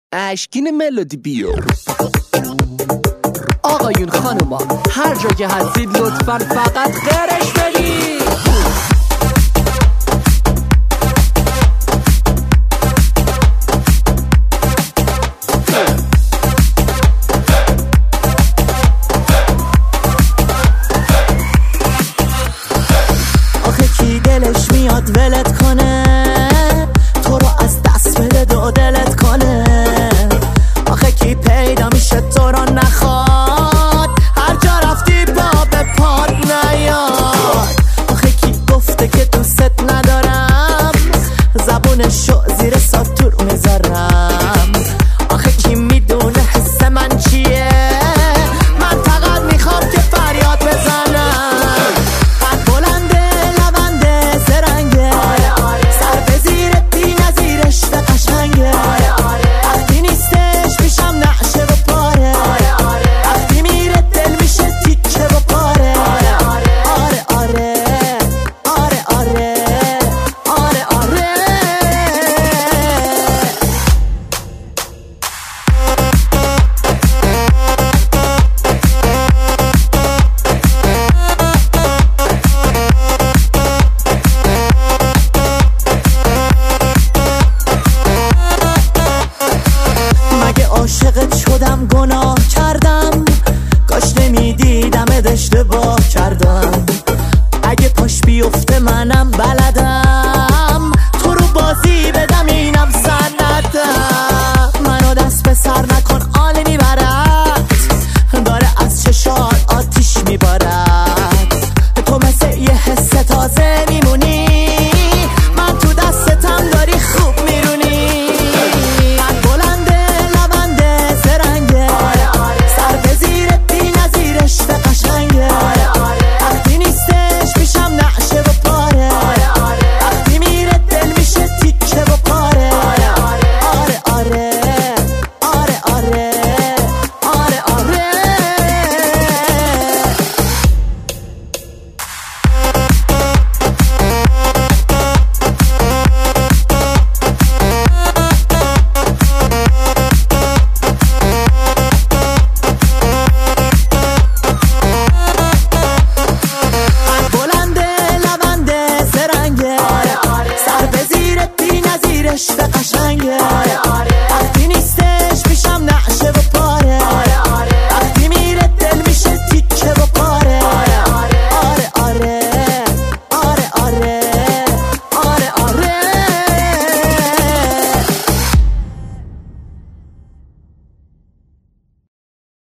اشکین ملودی بیو. آقایون خانوما هر جا که هستید لطفاً فقط غرش بدید. آخه کی دلش میاد ولت کنه، تو رو از دست بده و دلت کنه. آخه کی پیدا میشه تو رو نخواد، هر جا رفتی پا به پاد نیاد. آخه کی گفته که دوست ندارم، زبونشو زیر ساتور میذارم. آخه کی میدونه حس من چیه، من فقط میخوام که فریاد بزنم. قد بلنده لبنده زرنگه، سر به زیر بی نظیرش به قشنگه. وقتی نیستش میشم نعشه و پاره، وقتی میره دل میشه تیکه و پاره. آره آره آره آره آره آره. مگه عاشقت شدم گناه کردم، کاش نمیدیدم اشتباه کردم.